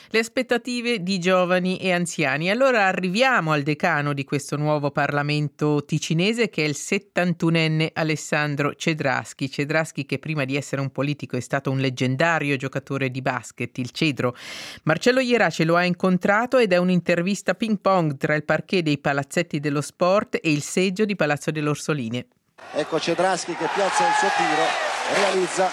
Le aspettative di giovani e anziani. Allora arriviamo al decano di questo nuovo Parlamento ticinese, che è il 71enne Alessandro Cedraschi. Cedraschi, che prima di essere un politico è stato un leggendario giocatore di basket, il Cedro. Marcello Ierace lo ha incontrato ed è un'intervista ping pong tra il parquet dei palazzetti dello sport e il seggio di Palazzo delle Orsoline. Ecco Cedraschi che piazza il suo tiro, realizza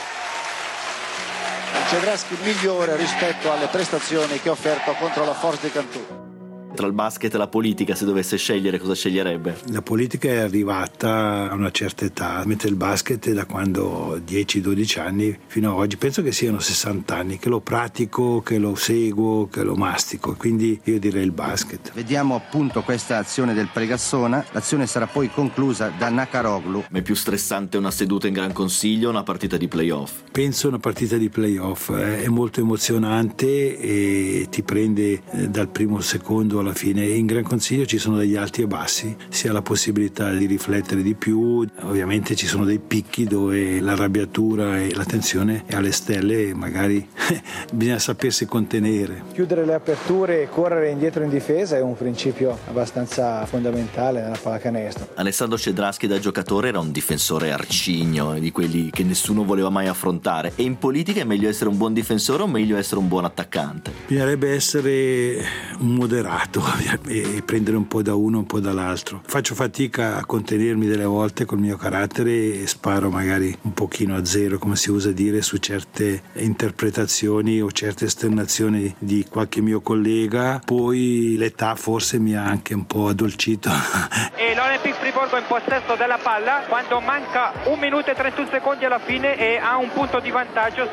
il Cedraschi migliore rispetto alle prestazioni che ha offerto contro la Force di Cantù. Tra il basket e la politica, se dovesse scegliere, cosa sceglierebbe? La politica è arrivata a una certa età, mentre il basket è da quando ho 10-12 anni fino ad oggi. Penso che siano 60 anni che lo pratico, che lo seguo, che lo mastico, quindi io direi il basket. Vediamo appunto questa azione del Pregassona, l'azione sarà poi conclusa da Nakaroglu. Ma è più stressante una seduta in Gran Consiglio o una partita di playoff? Penso una partita di playoff, è molto emozionante e ti prende dal primo secondo alla fine. In Gran Consiglio ci sono degli alti e bassi, si ha la possibilità di riflettere di più, ovviamente ci sono dei picchi dove l'arrabbiatura e la tensione è alle stelle e magari bisogna sapersi contenere. Chiudere le aperture e correre indietro in difesa è un principio abbastanza fondamentale nella pallacanestro. Alessandro Cedraschi da giocatore era un difensore arcigno, di quelli che nessuno voleva mai affrontare, e in politica è meglio essere un buon difensore o meglio essere un buon attaccante? Bisognerebbe essere un moderato e prendere un po' da uno, un po' dall'altro. Faccio fatica a contenermi delle volte col mio carattere e sparo magari un pochino a zero, come si usa dire, su certe interpretazioni o certe esternazioni di qualche mio collega. Poi l'età forse mi ha anche un po' addolcito. E l'Olympique Friburgo in possesso della palla quando manca 1 minuto e 31 secondi alla fine e ha un punto di vantaggio,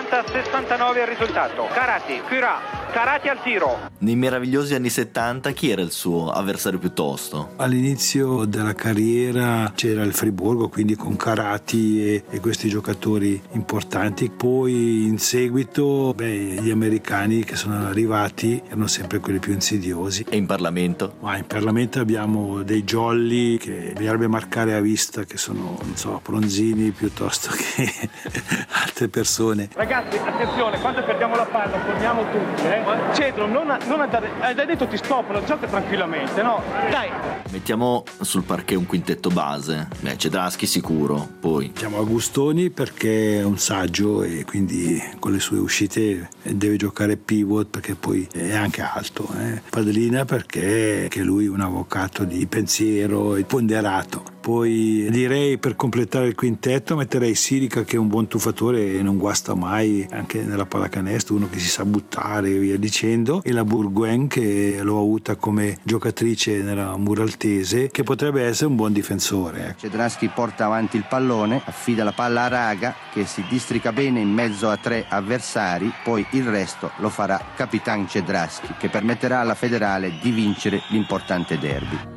70-69 il risultato. Carati al tiro. Nei meravigliosi anni 70 chi era il suo avversario più tosto? All'inizio della carriera c'era il Friburgo, quindi con Carati e questi giocatori importanti. Poi in seguito gli americani che sono arrivati erano sempre quelli più insidiosi. E in Parlamento? Ma in Parlamento abbiamo dei jolly che bisognerebbe marcare a vista, che sono, non so, Bronzini piuttosto che altre persone. Ragazzi, attenzione, quando perdiamo la palla torniamo tutti, Cedro, non andare, hai detto ti stoppano, gioca tranquillamente, no? Dai! Mettiamo sul parquet un quintetto base. Cedraschi sicuro, poi Chiamo Agustoni perché è un saggio e quindi con le sue uscite deve giocare pivot perché poi è anche alto. Padellina perché che lui è un avvocato di pensiero e ponderato. Poi direi, per completare il quintetto, metterei Sirica, che è un buon tuffatore e non guasta mai anche nella pallacanestro, uno che si sa buttare e via dicendo, e la Bourgoin, che l'ho avuta come giocatrice nella Muraltese, che potrebbe essere un buon difensore. Cedraschi porta avanti il pallone, affida la palla a Raga che si districa bene in mezzo a 3 avversari, poi il resto lo farà Capitan Cedraschi, che permetterà alla Federale di vincere l'importante derby.